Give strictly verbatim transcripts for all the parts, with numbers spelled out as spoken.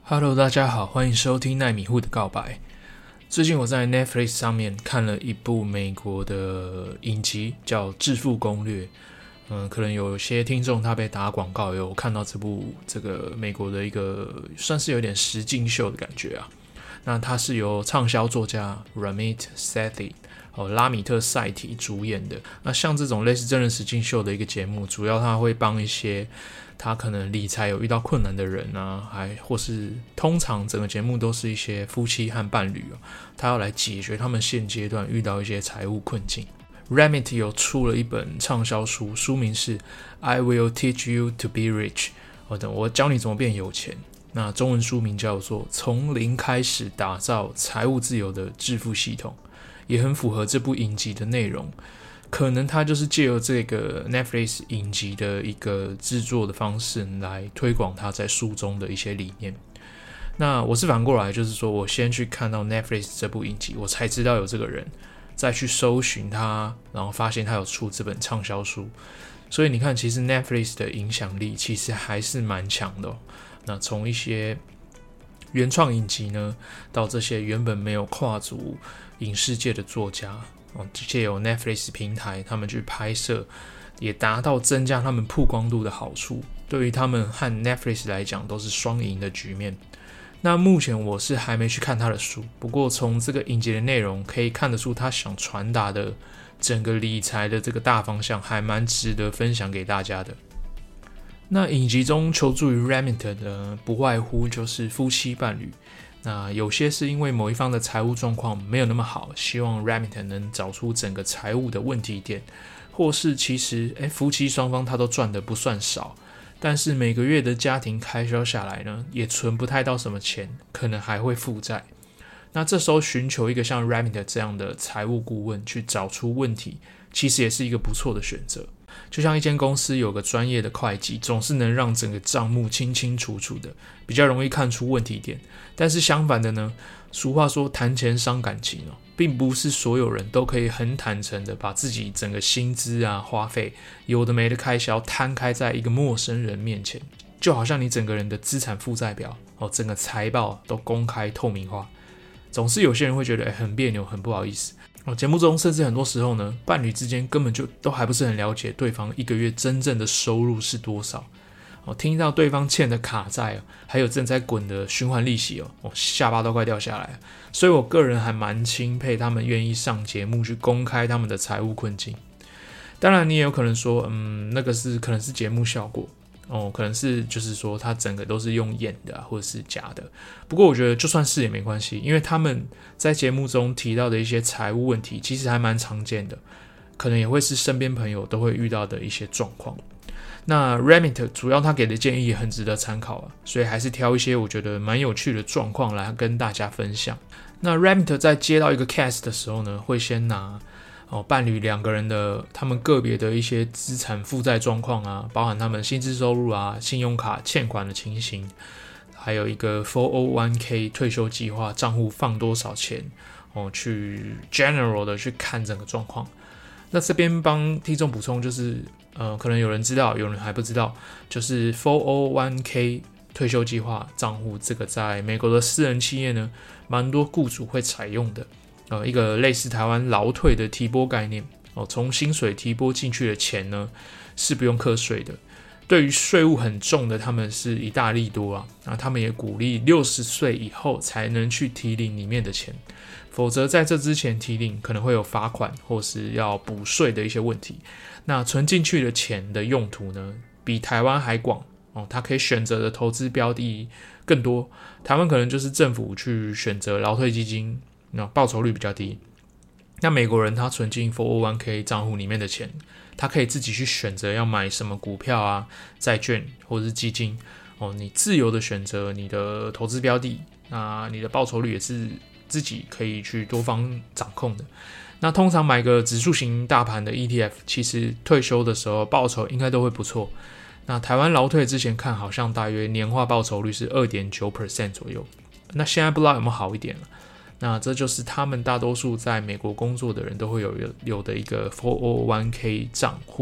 Hello， 大家好，欢迎收听奈米户的告白。最近我在 Netflix 上面看了一部美国的影集，叫《致富攻略》。嗯，可能有些听众他被打广告，有看到这部这个美国的一个算是有点实境秀的感觉啊。那它是由畅销作家 Ramit Sethi 哦拉米特塞提主演的。那像这种类似真人实境秀的一个节目，主要他会帮一些他可能理财有遇到困难的人啊，还或是通常整个节目都是一些夫妻和伴侣、哦、他要来解决他们现阶段遇到一些财务困境。Ramit 有出了一本畅销书，书名是 I Will Teach You to Be Rich， 我等我教你怎么变有钱。那中文书名叫做从零开始打造财务自由的致富系统，也很符合这部影集的内容。可能他就是借由这个 Netflix 影集的一个制作的方式来推广他在书中的一些理念。那我是反过来，就是说我先去看到 Netflix 这部影集，我才知道有这个人，再去搜寻他，然后发现他有出这本畅销书。所以你看，其实 Netflix 的影响力其实还是蛮强的、哦。那从一些原创影集呢，到这些原本没有跨足影视界的作家，借由 Netflix 平台他们去拍摄，也达到增加他们曝光度的好处，对于他们和 Netflix 来讲都是双赢的局面。那目前我是还没去看他的书，不过从这个影集的内容可以看得出他想传达的整个理财的这个大方向还蛮值得分享给大家的。那影集中求助于 Ramit 的不外乎就是夫妻伴侣，那有些是因为某一方的财务状况没有那么好，希望 Ramit 能找出整个财务的问题点，或是其实诶夫妻双方他都赚得不算少，但是每个月的家庭开销下来呢，也存不太到什么钱，可能还会负债。那这时候寻求一个像 Ramit 这样的财务顾问去找出问题，其实也是一个不错的选择。就像一间公司有个专业的会计，总是能让整个账目清清楚楚的，比较容易看出问题点。但是相反的呢，俗话说谈钱伤感情哦，并不是所有人都可以很坦诚的把自己整个薪资啊、花费、有的没的开销摊开在一个陌生人面前，就好像你整个人的资产负债表哦，整个财报都公开透明化，总是有些人会觉得很别扭、很不好意思。哦，节目中甚至很多时候呢，伴侣之间根本就都还不是很了解对方一个月真正的收入是多少。哦，听到对方欠的卡债、哦、还有正在滚的循环利息、哦哦、下巴都快掉下来了。所以我个人还蛮钦佩他们愿意上节目去公开他们的财务困境。当然你也有可能说，嗯，那个是可能是节目效果。哦，可能是就是说他整个都是用演的、啊、或者是假的。不过我觉得就算是也没关系，因为他们在节目中提到的一些财务问题其实还蛮常见的，可能也会是身边朋友都会遇到的一些状况。那 Ramit 主要他给的建议也很值得参考啊，所以还是挑一些我觉得蛮有趣的状况来跟大家分享。那 Ramit 在接到一个 case 的时候呢，会先拿哦，伴侣两个人的他们个别的一些资产负债状况啊，包含他们薪资收入啊、信用卡欠款的情形，还有一个 四零一 k 退休计划账户放多少钱哦，去 general 的去看整个状况。那这边帮听众补充，就是呃，可能有人知道，有人还不知道，就是四零一 k 退休计划账户这个在美国的私人企业呢，蛮多雇主会采用的。呃，一个类似台湾劳退的提拨概念哦，从薪水提拨进去的钱呢是不用课税的。对于税务很重的，他们是一大利多啊。那他们也鼓励六十岁以后才能去提领里面的钱，否则在这之前提领可能会有罚款或是要补税的一些问题。那存进去的钱的用途呢，比台湾还广哦，他可以选择的投资标的更多。台湾可能就是政府去选择劳退基金。那报酬率比较低，那美国人他存进 四零一 k 账户里面的钱，他可以自己去选择要买什么股票啊、债券或者是基金哦，你自由的选择你的投资标的，那你的报酬率也是自己可以去多方掌控的。那通常买个指数型大盘的 E T F， 其实退休的时候报酬应该都会不错。那台湾劳退之前看好像大约年化报酬率是 百分之二点九 左右，那现在不知道有没有好一点了。那这就是他们大多数在美国工作的人都会有有的一个 四零一 k 账户。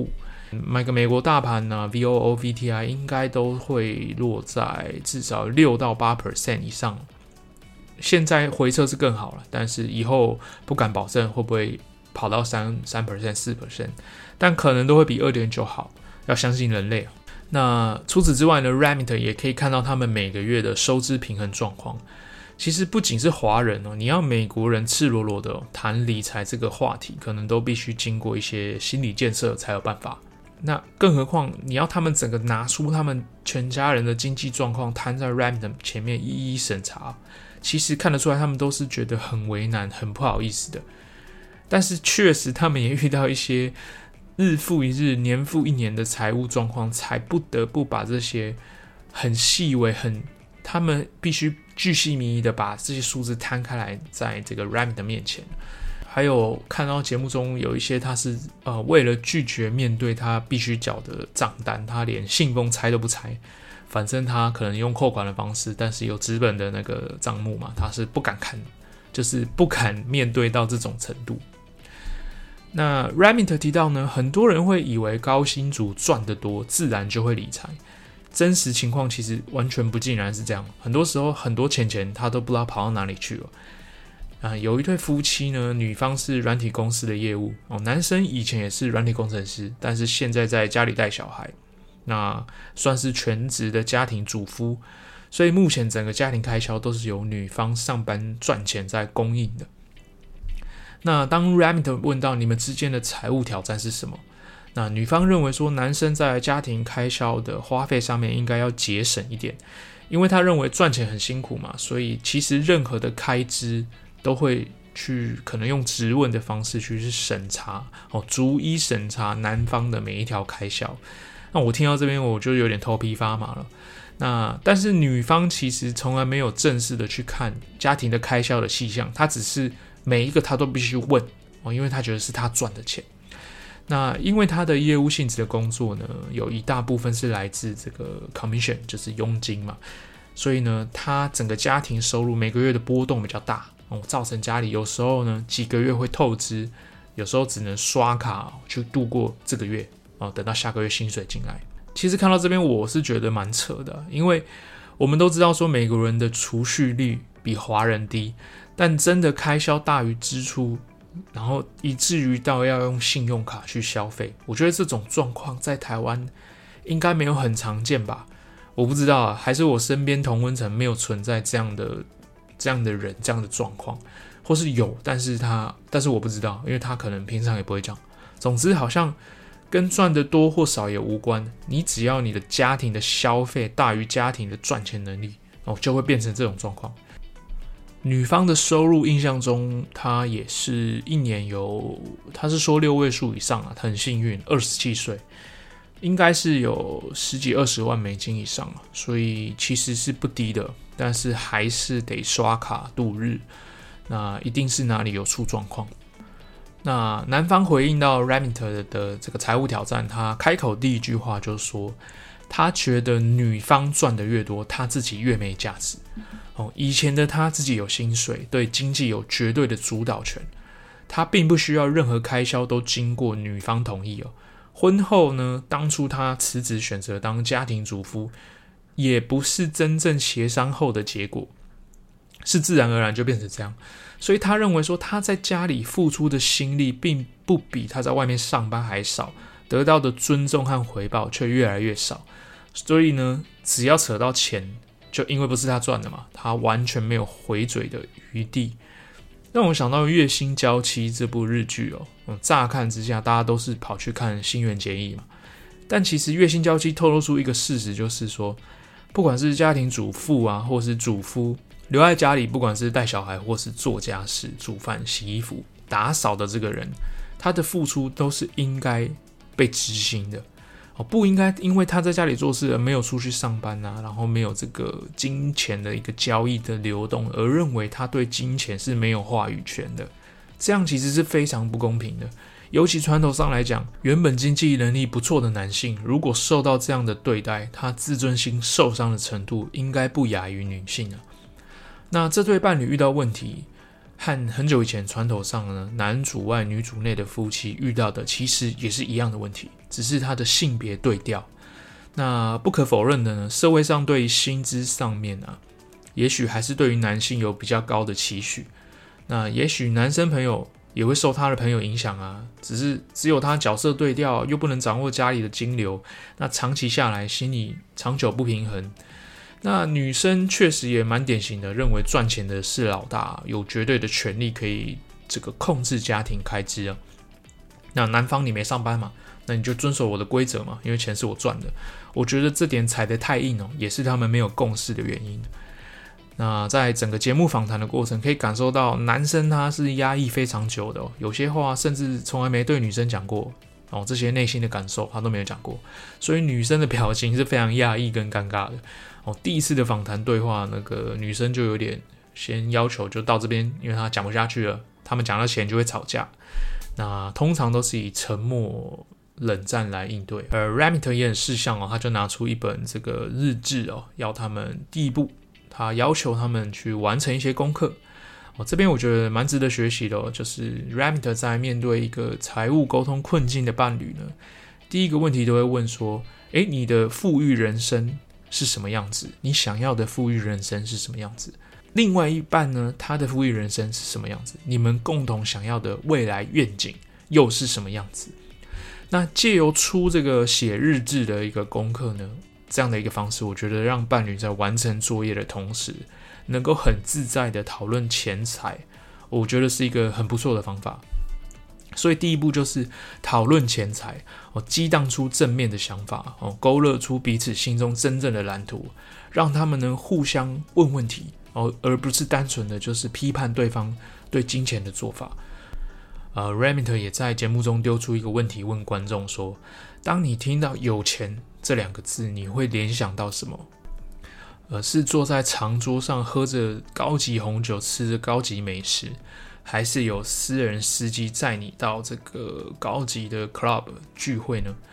买个美国大盘啊 V O O V T I 应该都会落在至少六到八 percent 以上。现在回测是更好了，但是以后不敢保证会不会跑到 三 percent 四 percent， 但可能都会比 二点九 好，要相信人类。那除此之外呢 Remington 也可以看到他们每个月的收支平衡状况。其实不仅是华人哦，你要美国人赤裸裸的、哦、谈理财这个话题，可能都必须经过一些心理建设才有办法。那更何况你要他们整个拿出他们全家人的经济状况摊在 Remington 前面一一审查，其实看得出来他们都是觉得很为难、很不好意思的。但是确实他们也遇到一些日复一日、年复一年的财务状况，才不得不把这些很细微、很他们必须巨细靡遗的把这些数字摊开来，在这个 Remington 面前。还有看到节目中有一些他是呃为了拒绝面对他必须缴的账单，他连信封拆都不拆，反正他可能用扣款的方式，但是有纸本的那个账目嘛，他是不敢看，就是不敢面对到这种程度。那 Remington 提到呢，很多人会以为高薪族赚得多，自然就会理财。真实情况其实完全不尽然是这样，很多时候很多钱钱他都不知道跑到哪里去了。啊，有一对夫妻呢，女方是软体公司的业务、哦、男生以前也是软体工程师，但是现在在家里带小孩，那算是全职的家庭主夫，所以目前整个家庭开销都是由女方上班赚钱在供应的。那当 Remington 问到你们之间的财务挑战是什么，那女方认为说男生在家庭开销的花费上面应该要节省一点，因为他认为赚钱很辛苦嘛，所以其实任何的开支都会去可能用质问的方式去审查、哦、逐一审查男方的每一条开销。那我听到这边我就有点头皮发麻了。那但是女方其实从来没有正式的去看家庭的开销的细项，她只是每一个她都必须问、哦、因为她觉得是她赚的钱。那因为她的业务性质的工作呢，有一大部分是来自这个 commission， 就是佣金嘛，所以呢她整个家庭收入每个月的波动比较大、哦、造成家里有时候呢几个月会透支，有时候只能刷卡去度过这个月、哦、等到下个月薪水进来。其实看到这边我是觉得蛮扯的，因为我们都知道说美国人的储蓄率比华人低，但真的开销大于支出，然后以至于到要用信用卡去消费，我觉得这种状况在台湾应该没有很常见吧。我不知道啊，还是我身边同温层没有存在这样的这样的人，这样的状况，或是有，但是他但是我不知道，因为他可能平常也不会这样。总之好像跟赚的多或少也无关，你只要你的家庭的消费大于家庭的赚钱能力、哦、就会变成这种状况。女方的收入印象中她也是一年有，她是说六位数以上啊，她很幸运，二十七岁应该是有十几二十万美金以上、啊、所以其实是不低的，但是还是得刷卡度日，那一定是哪里有出状况。那男方回应到 Remington 的这个财务挑战，他开口第一句话就说他觉得女方赚的越多，他自己越没价值、哦、以前的他自己有薪水，对经济有绝对的主导权，他并不需要任何开销都经过女方同意、哦、婚后呢，当初他辞职选择当家庭主夫，也不是真正协商后的结果，是自然而然就变成这样。所以他认为说他在家里付出的心力并不比他在外面上班还少，得到的尊重和回报却越来越少。所以呢，只要扯到钱，就因为不是他赚的嘛，他完全没有回嘴的余地。让我想到《月薪娇妻》这部日剧哦，嗯，乍看之下大家都是跑去看新垣结衣嘛，但其实《月薪娇妻》透露出一个事实，就是说不管是家庭主妇啊，或是主夫留在家里，不管是带小孩或是做家事、煮饭、洗衣服、打扫的这个人，他的付出都是应该被执行的、哦、不应该因为他在家里做事而没有出去上班啊，然后没有这个金钱的一个交易的流动，而认为他对金钱是没有话语权的，这样其实是非常不公平的。尤其传统上来讲，原本经济能力不错的男性，如果受到这样的对待，他自尊心受伤的程度应该不亚于女性啊。那这对伴侣遇到问题， 和很久以前传统上呢男主外女主内的夫妻遇到的其实也是一样的问题，只是他的性别对调。那不可否认的呢，社会上对于薪资上面啊，也许还是对于男性有比较高的期许。那也许男生朋友也会受他的朋友影响啊，只是只有他角色对调，又不能掌握家里的金流，那长期下来心里长久不平衡。那女生确实也蛮典型的，认为赚钱的是老大，有绝对的权利可以这个控制家庭开支啊。那男方你没上班嘛，那你就遵守我的规则嘛，因为钱是我赚的。我觉得这点踩得太硬哦，也是他们没有共识的原因。那在整个节目访谈的过程，可以感受到男生他是压抑非常久的哦，有些话甚至从来没对女生讲过哦，这些内心的感受他都没有讲过，所以女生的表情是非常压抑跟尴尬的哦。第一次的访谈对话，那个女生就有点先要求就到这边，因为她讲不下去了，他们讲到钱就会吵架。那通常都是以沉默冷战来应对，而 Ramit 也很识相哦，他就拿出一本这个日志哦，要他们第一步，他要求他们去完成一些功课哦。这边我觉得蛮值得学习的哦，就是 Ramit 在面对一个财务沟通困境的伴侣呢，第一个问题都会问说：诶，你的富裕人生是什么样子？你想要的富裕人生是什么样子？另外一半呢，他的富裕人生是什么样子？你们共同想要的未来愿景又是什么样子？那借由出这个写日志的一个功课呢，这样的一个方式，我觉得让伴侣在完成作业的同时，能够很自在的讨论钱财，我觉得是一个很不错的方法。所以第一步就是讨论钱财，哦，激荡出正面的想法，哦，勾勒出彼此心中真正的蓝图，让他们能互相问问题，哦，而不是单纯的就是批判对方对金钱的做法。呃 Ramit 也在节目中丢出一个问题问观众说：当你听到有钱这两个字，你会联想到什么？呃，是坐在长桌上喝着高级红酒，吃着高级美食，还是有私人司机载你到这个高级的 club 聚会呢？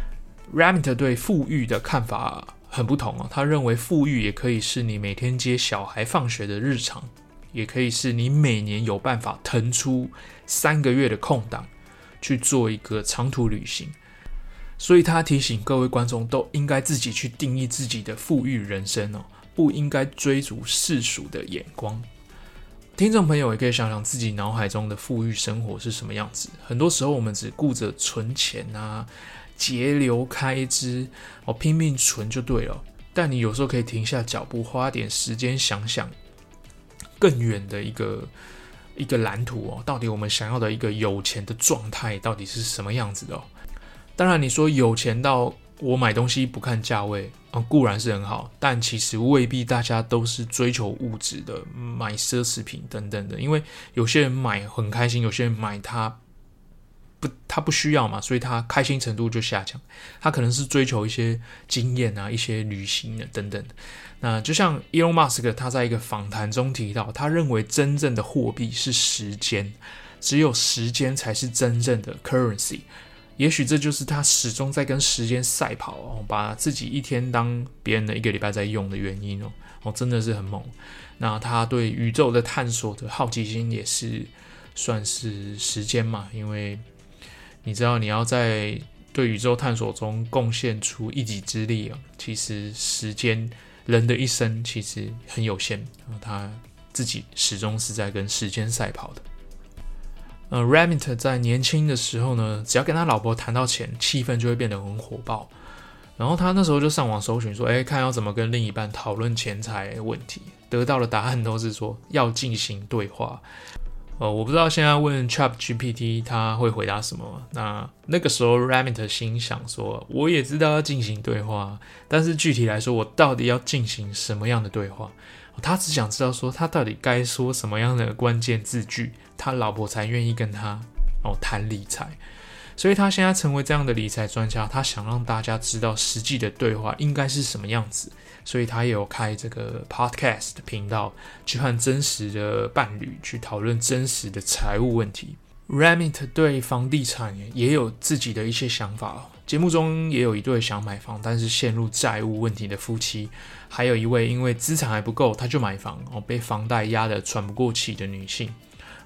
Ramit 对富裕的看法很不同哦，他认为富裕也可以是你每天接小孩放学的日常，也可以是你每年有办法腾出三个月的空档去做一个长途旅行。所以他提醒各位观众都应该自己去定义自己的富裕人生哦，不应该追逐世俗的眼光。听众朋友也可以想想自己脑海中的富裕生活是什么样子。很多时候我们只顾着存钱啊，节流开支哦，拼命存就对了。但你有时候可以停下脚步，花点时间想想更远的一个一个蓝图哦，到底我们想要的一个有钱的状态到底是什么样子的哦。当然你说有钱到我买东西不看价位、嗯、固然是很好，但其实未必大家都是追求物质的，买奢侈品等等的。因为有些人买很开心，有些人买他不他不需要嘛，所以他开心程度就下降。他可能是追求一些经验啊，一些旅行啊等等的。那就像 Elon Musk 他在一个访谈中提到，他认为真正的货币是时间，只有时间才是真正的 currency。也许这就是他始终在跟时间赛跑哦，把自己一天当别人的一个礼拜在用的原因哦，哦真的是很猛。那他对宇宙的探索的好奇心也是算是时间嘛，因为你知道你要在对宇宙探索中贡献出一己之力啊，其实时间人的一生其实很有限，他自己始终是在跟时间赛跑的。呃 Ramit 在年轻的时候呢，只要跟他老婆谈到钱，气氛就会变得很火爆。然后他那时候就上网搜寻说，哎，看要怎么跟另一半讨论钱财问题，得到的答案都是说要进行对话。呃，我不知道现在问 ChatGPT 他会回答什么。那那个时候 Ramit 心想说，我也知道要进行对话，但是具体来说，我到底要进行什么样的对话？他只想知道说他到底该说什么样的关键字句，他老婆才愿意跟他哦谈理财。所以他现在成为这样的理财专家，他想让大家知道实际的对话应该是什么样子。所以他也有开这个 podcast 的频道，去和真实的伴侣去讨论真实的财务问题。Ramit 对房地产也有自己的一些想法哦。节目中也有一对想买房但是陷入债务问题的夫妻，还有一位因为资产还不够他就买房、哦、被房贷压得喘不过气的女性。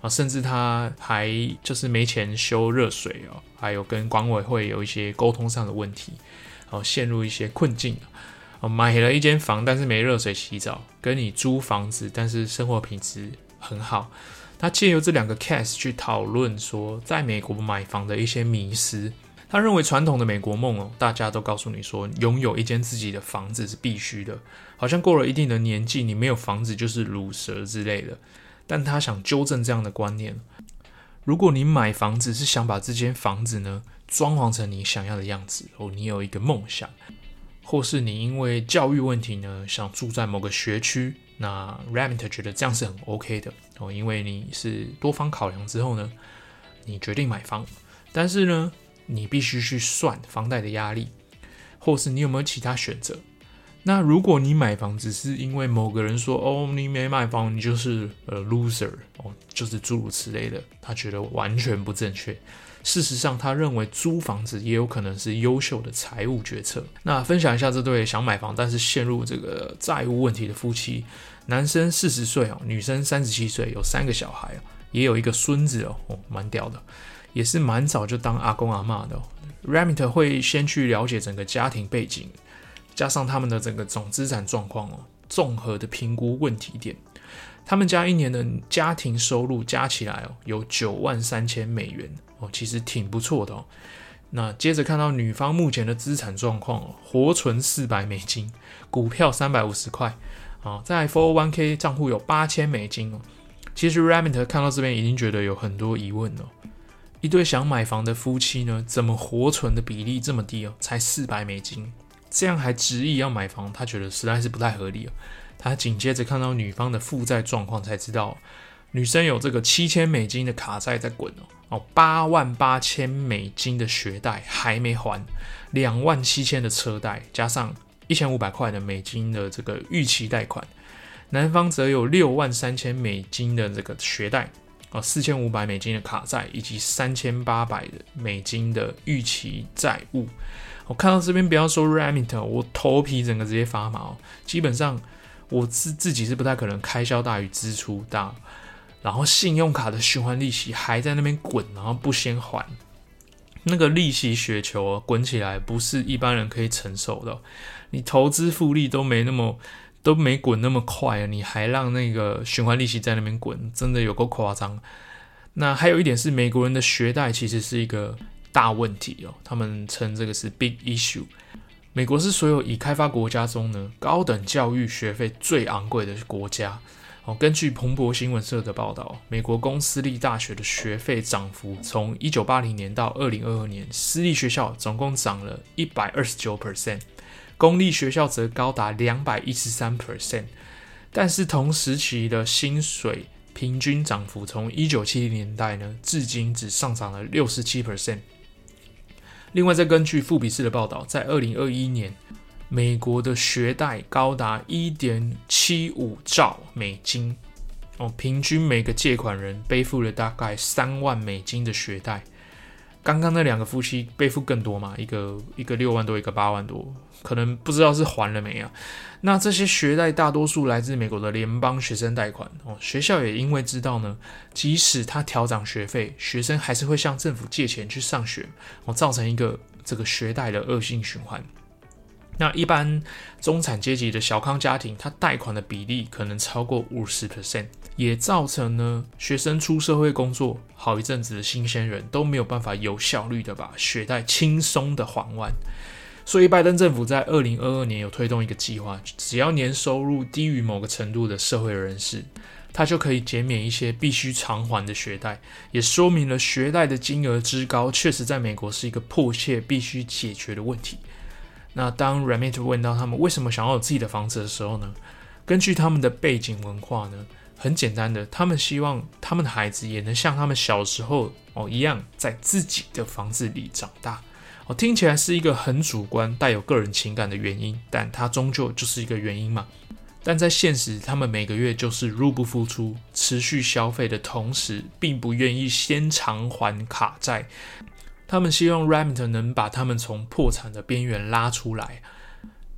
啊，甚至他还就是没钱修热水哦，还有跟管委会有一些沟通上的问题，哦，陷入一些困境。哦，买了一间房，但是没热水洗澡，跟你租房子，但是生活品质很好。他借由这两个 case 去讨论说，在美国买房的一些迷思。他认为传统的美国梦哦，大家都告诉你说，拥有一间自己的房子是必须的，好像过了一定的年纪，你没有房子就是鲁蛇之类的。但他想纠正这样的观念，如果你买房子是想把这间房子呢装潢成你想要的样子哦，你有一个梦想，或是你因为教育问题呢想住在某个学区，那 Remington 觉得这样是很 OK 的哦，因为你是多方考量之后呢，你决定买房，但是呢，你必须去算房贷的压力，或是你有没有其他选择。那如果你买房只是因为某个人说哦，你没买房你就是呃 loser 哦，就是诸如此类的，他觉得完全不正确。事实上，他认为租房子也有可能是优秀的财务决策。那分享一下这对想买房但是陷入这个债务问题的夫妻，男生四十岁哦，女生三十七岁，有三个小孩哦，也有一个孙子哦，哦蛮屌的。也是蛮早就当阿公阿嬷的哦。Remington 会先去了解整个家庭背景，加上他们的整个总资产状况哦，综合的评估问题点。他们家一年的家庭收入加起来哦，有九万三千美元哦，其实挺不错的哦。那接着看到女方目前的资产状况哦，活存四百美金，股票三百五十块啊，在 四零一 k 账户有八千美金哦。其实 Remington 看到这边已经觉得有很多疑问了。一对想买房的夫妻呢，怎么活存的比例这么低哦？才四百美金，这样还执意要买房，他觉得实在是不太合理哦。他紧接着看到女方的负债状况，才知道女生有这个七千美金的卡债在滚哦，八万八千美金的学贷还没还，两万七千的车贷，加上一千五百块的美金的这个逾期贷款。男方则有六万三千美金的这个学贷。哦，四千五百美金的卡债以及三千八百美金的逾期债务。我看到这边不要说 Remington， 我头皮整个直接发麻哦。基本上我自自己是不太可能开销大于支出大，然后信用卡的循环利息还在那边滚，然后不先还，那个利息雪球啊，滚起来不是一般人可以承受的哦。你投资复利都没那么。都没滚那么快，你还让那个循环利息在那边滚，真的有够夸张。那还有一点是，美国人的学贷其实是一个大问题哦，他们称这个是 big issue。美国是所有已开发国家中呢，高等教育学费最昂贵的国家。哦，根据彭博新闻社的报道，美国公私立大学的学费涨幅从一九八零年到二零二二年，私立学校总共涨了 百分之一百二十九。公立学校则高达 百分之两百一十三， 但是同时期的薪水平均涨幅从一九七零年代呢，至今只上涨了 百分之六十七。另外，再根据富比士的报道，在二零二一年，美国的学贷高达 一点七五兆美金，哦，平均每个借款人背负了大概三万美金的学贷。刚刚那两个夫妻背负更多嘛，一个一个六万多，一个八万多，可能不知道是还了没啊。那这些学贷大多数来自美国的联邦学生贷款哦，学校也因为知道呢，即使他调涨学费，学生还是会向政府借钱去上学哦，造成一个这个学贷的恶性循环。那一般中产阶级的小康家庭，他贷款的比例可能超过 百分之五十， 也造成呢学生出社会工作好一阵子的新鲜人都没有办法有效率的把学贷轻松的还完。所以拜登政府在二零二二年有推动一个计划，只要年收入低于某个程度的社会人士，他就可以减免一些必须偿还的学贷，也说明了学贷的金额之高确实在美国是一个迫切必须解决的问题。那当 Remington 问到他们为什么想要有自己的房子的时候呢，根据他们的背景文化呢，很简单的，他们希望他们的孩子也能像他们小时候、哦、一样在自己的房子里长大、哦、听起来是一个很主观带有个人情感的原因，但它终究就是一个原因嘛。但在现实，他们每个月就是入不敷出，持续消费的同时并不愿意先偿还卡债。他们希望 Remington 能把他们从破产的边缘拉出来。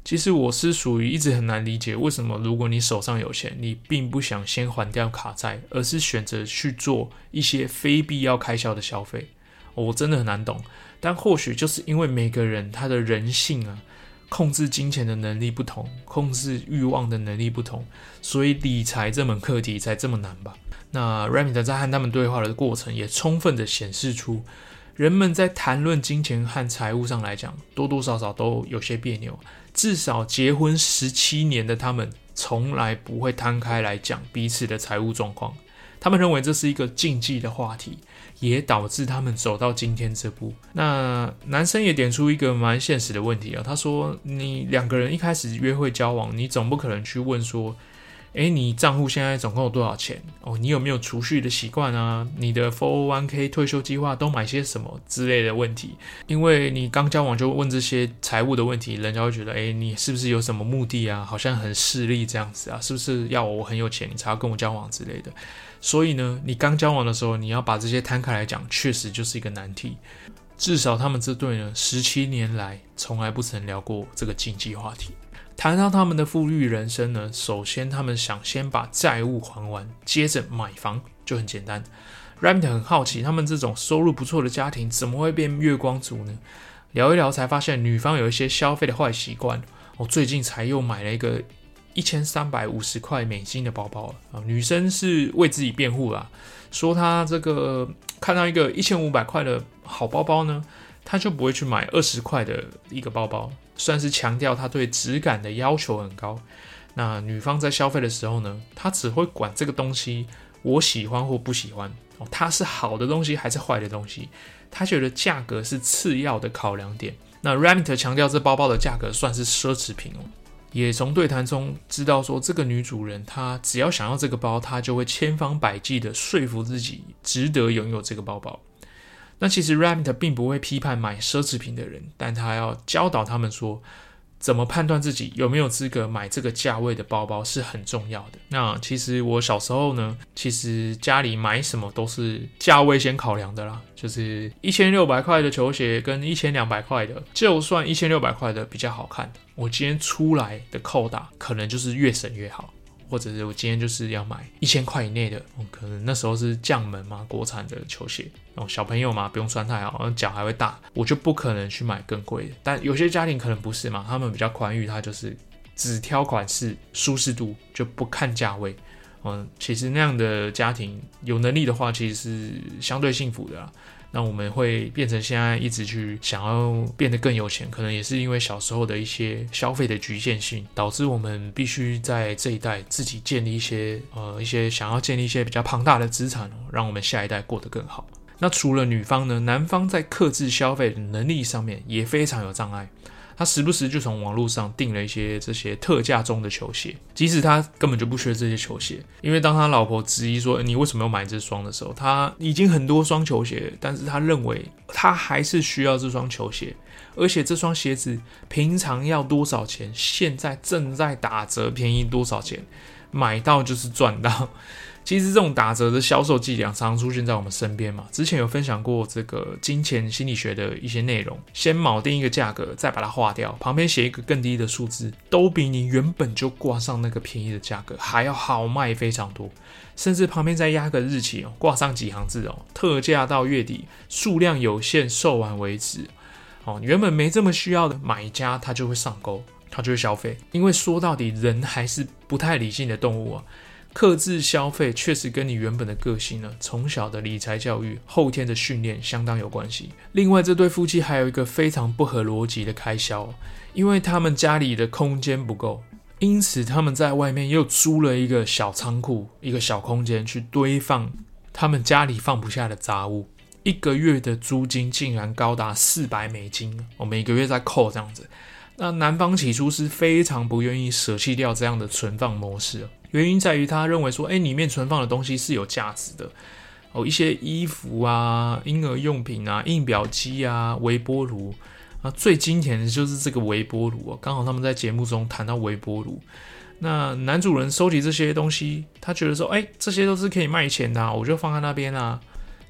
其实我是属于一直很难理解，为什么如果你手上有钱，你并不想先还掉卡债，而是选择去做一些非必要开销的消费。我真的很难懂，但或许就是因为每个人他的人性啊，控制金钱的能力不同，控制欲望的能力不同，所以理财这门课题才这么难吧。那 Remington 在和他们对话的过程也充分的显示出，人们在谈论金钱和财务上来讲，多多少少都有些别扭。至少结婚十七年的他们，从来不会摊开来讲彼此的财务状况。他们认为这是一个禁忌的话题，也导致他们走到今天这步。那男生也点出一个蛮现实的问题啊，他说：你两个人一开始约会交往，你总不可能去问说，诶，你账户现在总共有多少钱？哦，你有没有储蓄的习惯啊？你的 四哦一 k 退休计划都买些什么之类的问题？因为你刚交往就问这些财务的问题，人家会觉得，诶，你是不是有什么目的啊？好像很势利这样子啊？是不是要我很有钱你才要跟我交往之类的？所以呢，你刚交往的时候，你要把这些摊开来讲，确实就是一个难题。至少他们这对呢，十七年来从来不曾聊过这个禁忌话题。谈到他们的富裕人生呢，首先他们想先把债务还完，接着买房，就很简单。Remington 很好奇，他们这种收入不错的家庭怎么会变月光族呢？聊一聊才发现，女方有一些消费的坏习惯。我、哦、最近才又买了一个一千三百五十块美金的包包、啊、女生是为自己辩护啦，说她这个看到一个一千五百块的好包包呢，她就不会去买二十块的一个包包。算是强调他对质感的要求很高。那女方在消费的时候呢，她只会管这个东西我喜欢或不喜欢、哦、它是好的东西还是坏的东西，她觉得价格是次要的考量点。那 Remington 强调这包包的价格算是奢侈品、哦、也从对谈中知道说，这个女主人她只要想要这个包，她就会千方百计的说服自己值得拥有这个包包。那其实 Remington 并不会批判买奢侈品的人，但他要教导他们说，怎么判断自己有没有资格买这个价位的包包是很重要的。那其实我小时候呢，其实家里买什么都是价位先考量的啦，就是一千六百块的球鞋跟一千两百块的，就算一千六百块的比较好看，我今天出来的扣打可能就是越省越好。或者是我今天就是要买一千块以内的、哦，可能那时候是将门嘛，国产的球鞋、哦、小朋友嘛，不用穿太好，脚还会大，我就不可能去买更贵的。但有些家庭可能不是嘛，他们比较宽裕，他就是只挑款式、舒适度，就不看价位。嗯，其实那样的家庭有能力的话，其实是相对幸福的啦。那我们会变成现在一直去想要变得更有钱，可能也是因为小时候的一些消费的局限性，导致我们必须在这一代自己建立一些呃一些想要建立一些比较庞大的资产、哦、让我们下一代过得更好。那除了女方呢，男方在克制消费的能力上面也非常有障碍。他时不时就从网络上订了一些这些特价中的球鞋，即使他根本就不缺这些球鞋，因为当他老婆质疑说你为什么要买这双的时候，他已经很多双球鞋，但是他认为他还是需要这双球鞋，而且这双鞋子平常要多少钱，现在正在打折，便宜多少钱，买到就是赚到。其实这种打折的销售伎俩常常出现在我们身边嘛。之前有分享过这个金钱心理学的一些内容，先铆定一个价格，再把它划掉，旁边写一个更低的数字，都比你原本就挂上那个便宜的价格还要好卖非常多。甚至旁边再压个日期、哦、挂上几行字、哦、特价到月底，数量有限，售完为止、哦、原本没这么需要的买家他就会上钩，他就会消费。因为说到底人还是不太理性的动物啊，克制消费确实跟你原本的个性呢，从小的理财教育、后天的训练相当有关系。另外，这对夫妻还有一个非常不合逻辑的开销，因为他们家里的空间不够，因此他们在外面又租了一个小仓库，一个小空间去堆放他们家里放不下的杂物。一个月的租金竟然高达四百美金，我每个月在扣这样子。那男方起初是非常不愿意舍弃掉这样的存放模式，原因在于他认为说，哎，里面存放的东西是有价值的，哦，一些衣服啊、婴儿用品啊、印表机啊、微波炉啊，最经典的就是这个微波炉啊，刚好他们在节目中谈到微波炉。那男主人收集这些东西，他觉得说，哎，这些都是可以卖钱的啊，我就放在那边啊。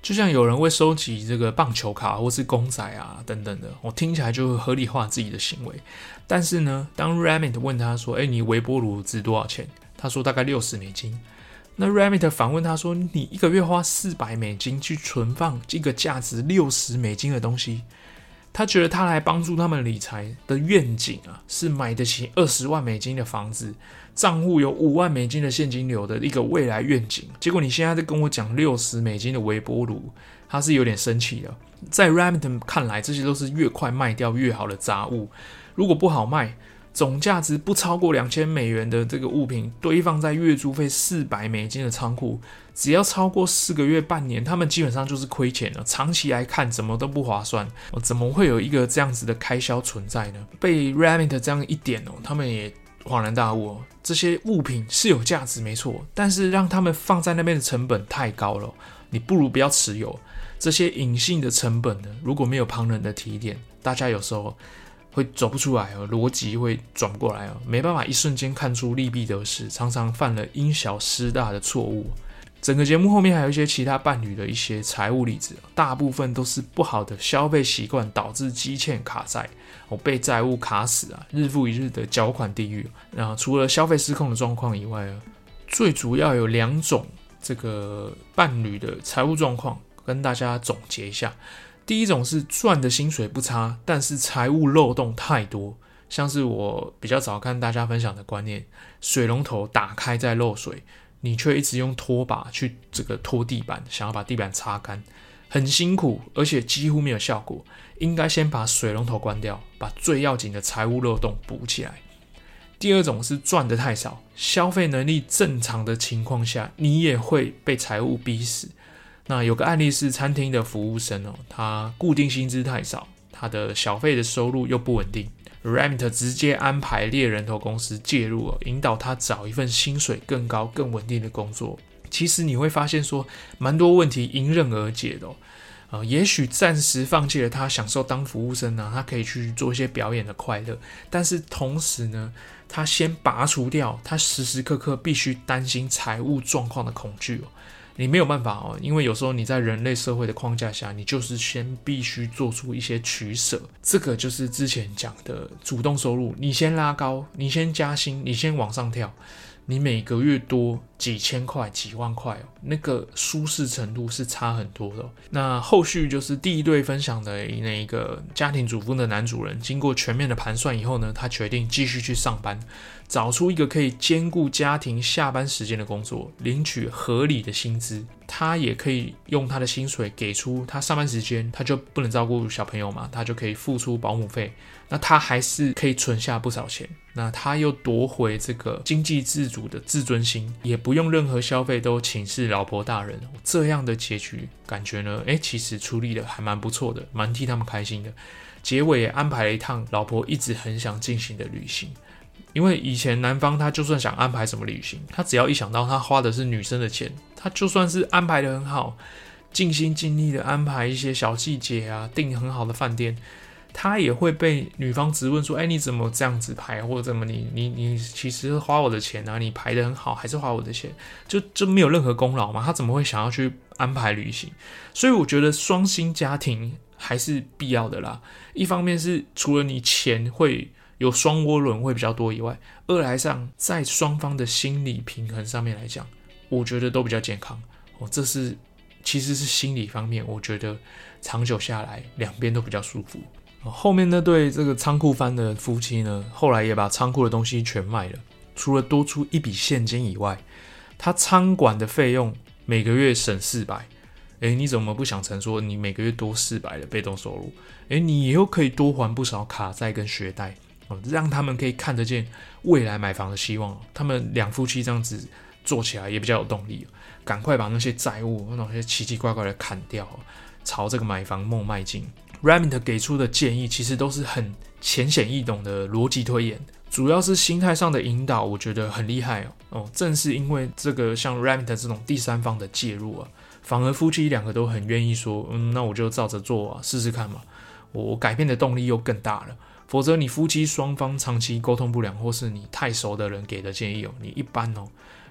就像有人会收集这个棒球卡或是公仔啊等等的，我听起来就会合理化自己的行为。但是呢，当 Remit 问他说：“哎，你微波炉值多少钱？”他说大概六十美金。那 Remit 反问他说：“你一个月花四百美金去存放一个价值六十美金的东西？”他觉得他来帮助他们理财的愿景啊，是买得起二十万美金的房子，账户有五万美金的现金流的一个未来愿景。结果你现在在跟我讲六十美金的微波炉，他是有点生气的。在 Remit 看来，这些都是越快卖掉越好的杂物。如果不好卖，总价值不超过两千美元的这个物品堆放在月租费四百美金的仓库，只要超过四个月半年，他们基本上就是亏钱了。长期来看怎么都不划算，怎么会有一个这样子的开销存在呢？被 Remit 这样一点哦，他们也恍然大悟哦，这些物品是有价值没错，但是让他们放在那边的成本太高了，你不如不要持有。这些隐性的成本呢，如果没有旁人的提点，大家有时候会走不出来哦，逻辑会转不过来哦，没办法一瞬间看出利弊得失，常常犯了因小失大的错误。整个节目后面还有一些其他伴侣的一些财务例子，大部分都是不好的消费习惯导致积欠卡债，被债务卡死啊，日复一日的缴款地狱。那除了消费失控的状况以外，最主要有两种这个伴侣的财务状况，跟大家总结一下。第一种是赚的薪水不差，但是财务漏洞太多，像是我比较早看大家分享的观念，水龙头打开再漏水，你却一直用拖把去这个拖地板，想要把地板擦干，很辛苦，而且几乎没有效果。应该先把水龙头关掉，把最要紧的财务漏洞补起来。第二种是赚的太少，消费能力正常的情况下，你也会被财务逼死。那有个案例是餐厅的服务生哦，他固定薪资太少，他的小费的收入又不稳定。Remit 直接安排猎人头公司介入哦，引导他找一份薪水更高、更稳定的工作。其实你会发现说，蛮多问题迎刃而解的哦。呃，也许暂时放弃了他享受当服务生啊，他可以去做一些表演的快乐，但是同时呢，他先拔除掉他时时刻刻必须担心财务状况的恐惧哦。你没有办法哦，因为有时候你在人类社会的框架下，你就是先必须做出一些取舍。这个就是之前讲的主动收入，你先拉高，你先加薪，你先往上跳，你每个月多几千块、几万块哦，那个舒适程度是差很多的哦。那后续就是第一对分享的那一个家庭主妇的男主人，经过全面的盘算以后呢，他决定继续去上班，找出一个可以兼顾家庭下班时间的工作，领取合理的薪资。他也可以用他的薪水给出他上班时间，他就不能照顾小朋友嘛，他就可以付出保姆费，那他还是可以存下不少钱。那他又夺回这个经济自主的自尊心，也不用任何消费都请示老婆大人。这样的结局感觉呢，诶，其实处理的还蛮不错的，蛮替他们开心的。结尾也安排了一趟老婆一直很想进行的旅行。因为以前男方他就算想安排什么旅行，他只要一想到他花的是女生的钱，他就算是安排的很好，尽心尽力的安排一些小细节啊，订很好的饭店，他也会被女方质问说，哎，你怎么这样子排，或者怎么你你你其实花我的钱啊，你排的很好，还是花我的钱，就就没有任何功劳嘛，他怎么会想要去安排旅行？所以我觉得双薪家庭还是必要的啦。一方面是除了你钱会有双涡轮会比较多以外，二来上在双方的心理平衡上面来讲，我觉得都比较健康哦。这是其实是心理方面，我觉得长久下来两边都比较舒服。后面那对这个仓库番的夫妻呢，后来也把仓库的东西全卖了，除了多出一笔现金以外，他仓管的费用每个月省四百。诶，你怎么不想成说你每个月多四百的被动收入？诶，你又可以多还不少卡债跟学贷。让他们可以看得见未来买房的希望，他们两夫妻这样子做起来也比较有动力，赶快把那些债务、那些奇奇怪怪的砍掉，朝这个买房梦迈进。Remit 给出的建议其实都是很浅显易懂的逻辑推演，主要是心态上的引导，我觉得很厉害 哦, 哦。正是因为这个像 Remit 这种第三方的介入啊，反而夫妻两个都很愿意说，嗯，那我就照着做啊，试试看嘛，我改变的动力又更大了。否则你夫妻双方长期沟通不良，或是你太熟的人给的建议哦，你一般哦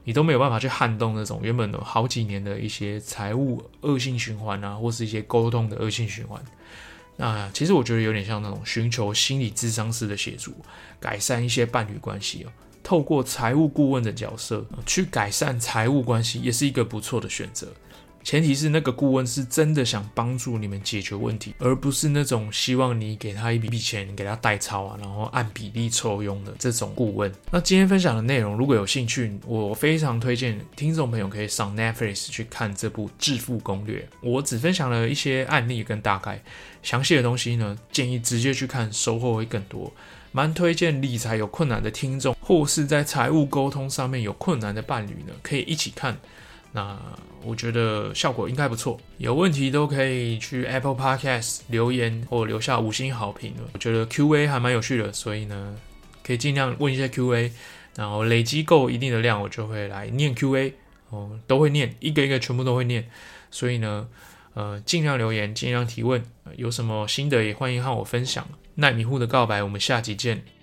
你都没有办法去撼动那种原本有好几年的一些财务恶性循环啊，或是一些沟通的恶性循环。那其实我觉得有点像那种寻求心理咨商师的协助，改善一些伴侣关系哦。透过财务顾问的角色去改善财务关系，也是一个不错的选择。前提是那个顾问是真的想帮助你们解决问题，而不是那种希望你给他一笔钱，你给他代操啊，然后按比例抽佣的这种顾问。那今天分享的内容，如果有兴趣，我非常推荐听众朋友可以上 Netflix 去看这部《致富攻略》。我只分享了一些案例跟大概，详细的东西呢，建议直接去看，收获会更多。蛮推荐理财有困难的听众，或是在财务沟通上面有困难的伴侣呢，可以一起看。那我觉得效果应该不错，有问题都可以去 Apple Podcast 留言或留下五星好评。我觉得 Q A 还蛮有趣的，所以呢，可以尽量问一些 Q A， 然后累积够一定的量，我就会来念 Q A， 哦，都会念，一个一个全部都会念。所以呢，呃，尽量留言，尽量提问，有什么心得也欢迎和我分享。奈米户的告白，我们下集见。